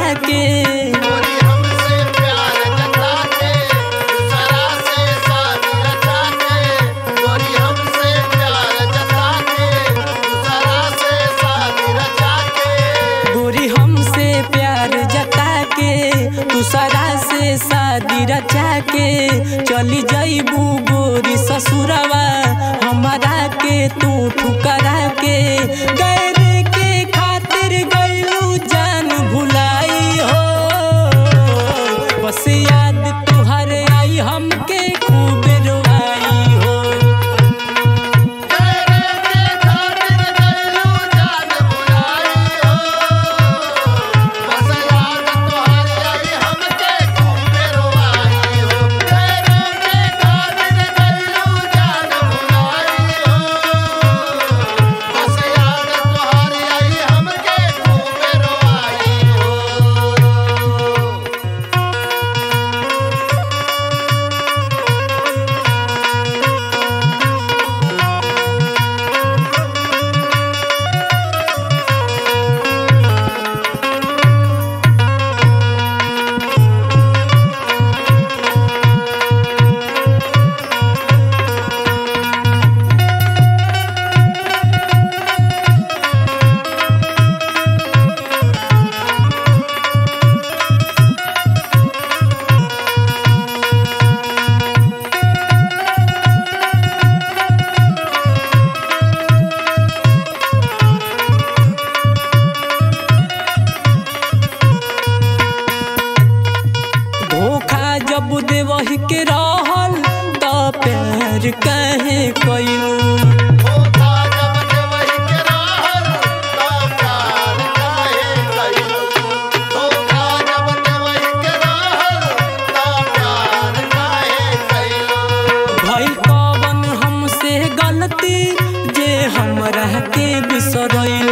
के दूसरा से शादी रचा के चली जाइबू गोरी ससुरवा हमारा के तू ठुकरा के गैर के खातिर गइलू जान भुलाई हो बस याद तुहर आई हमके खूब रोई हो जब देवही के रहल तो प्यार कहे कइलू भइल कवन हमसे गलती जे हमरा के बिसरइलू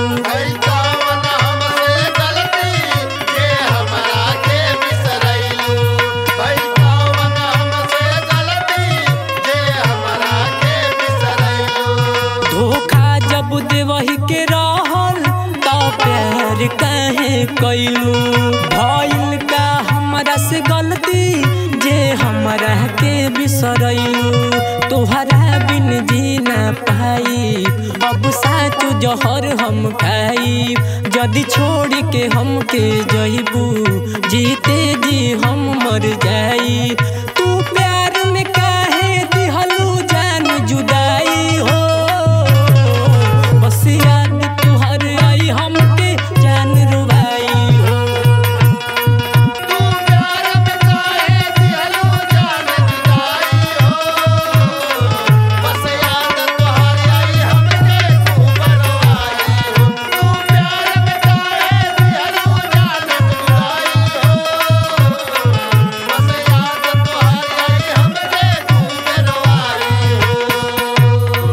देवही के रहल तो प्यार कहे कइलू भइल का हमरा से गलती जे हमरा के बिसरइलू तोहरा बिन जी ना पाई अब साच जहर हम खाई जदि छोड़ के हमके जइबू जीते जी हम मर जाई तू प्यार में काहे दिहलू जान जुदाई हो याद तुहर आई हमके जान रुबाई हो तू प्यार में काहे दिहलू जान जुदाई हो बस याद तुहर आई हमके खूब रोई हो तू प्यार में काहे दिहलू जान जुदाई हो बस याद तुहर आई हमके खूब रोई हो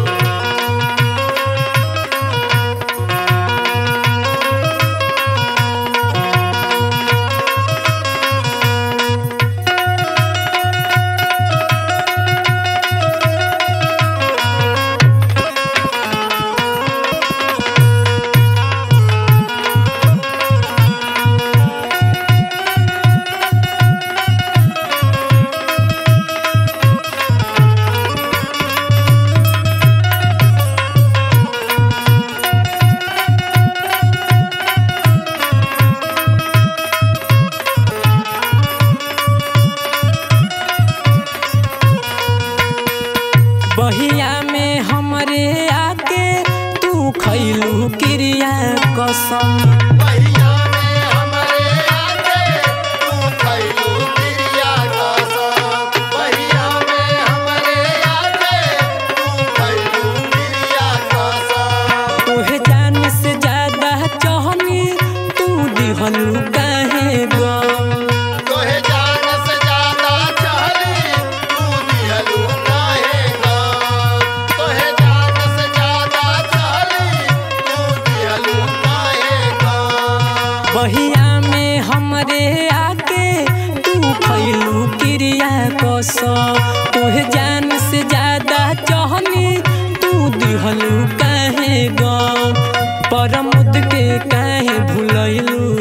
बहिया में हमरे आके तू खइलू क्रिया कसम बहिया में हमरे आके तू खइलू क्रिया कसम बहिया में हमरे आके तू खइलू क्रिया कसम तोहे जान से ज्यादा चाहनी तू दिहलू काहे गम तोहे जान से ज्यादा चाहली तू दिहलू काहे गम तोहे जान से ज्यादा चाहली तू दिहलू काहे गम बहिया में हमरे आके तू खइलू क्रिया कसम तोहे जान से ज्यादा चाहनी तू दिहलू काहे गम परमुद के काहे भुलइलू